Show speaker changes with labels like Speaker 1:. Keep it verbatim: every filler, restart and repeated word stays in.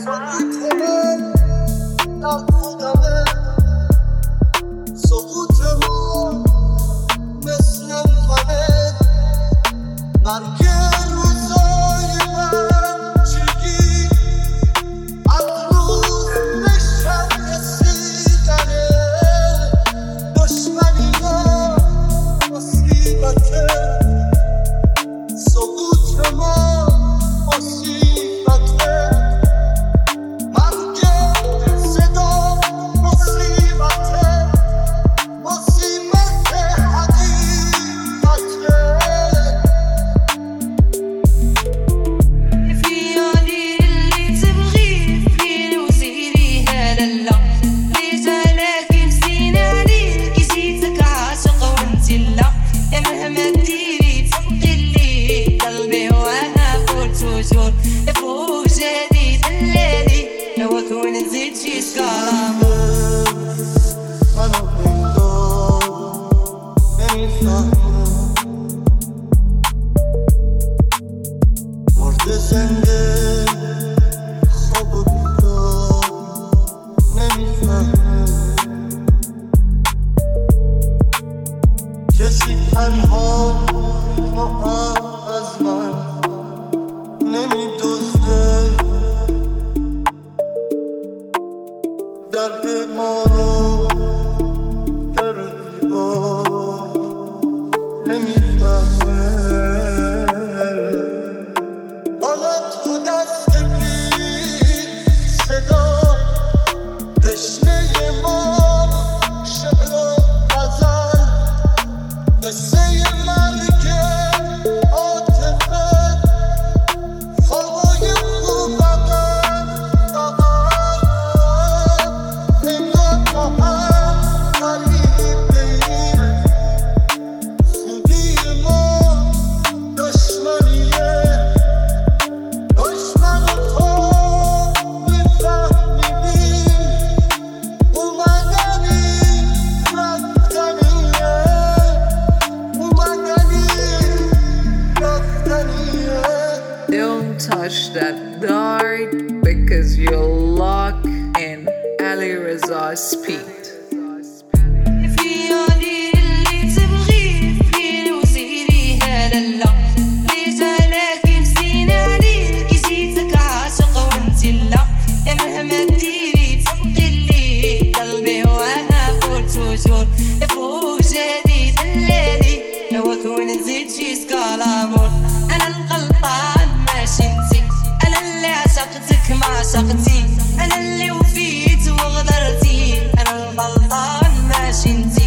Speaker 1: سقوطمون مثل فنه مرگ روزای بچگی از روز به شب رسیدنه دشمنی ها مصیبته سقوط ما مصیبته مرگ صدا مصیبته مصیبت حقیقته
Speaker 2: في عالي اللي تبغي فين وسيريها لالا رجالك مسكين عليك جيتك عاشق وانت لا يا مهما ديري تبقي لي قلبي وانا فوق توجور فوق جديد الليلي لو كون نزيد شي سكالام
Speaker 1: منو انگار نمیفهمم مرد زنده خواب و بیدار نمیفهمم کسی تنها ما از من نمیدزده درد ما رو در دیوار نمیفهمه حالا تو دست بی صدا تشنه ما شعر و غزل قصه مرگ عاطفه خوابای خوب بغل بغل انگار ما هم غریبه‌ایم خوبی ما دشمنیه دشمن تو میفهمیدیم اومدنی رفتنیه اومدنی رفتنیه
Speaker 3: Don't touch that dart because you'll lock in Ali Reza's speed.
Speaker 2: في عالي اللي تبغي فين وسيريها لالا رجالك مسكين عليك جيتك عاشق وانت لا يا مهما ديري تبقي لي قلبي وانا فوق توجور فوق جديد الليلي لو كون نزيد شي سكالامون انا الغلطان ماشي انتي انا اللي عشقتك ما عشقتي انا اللي وفيت وغدرتي انا الغلطان ماشي انتي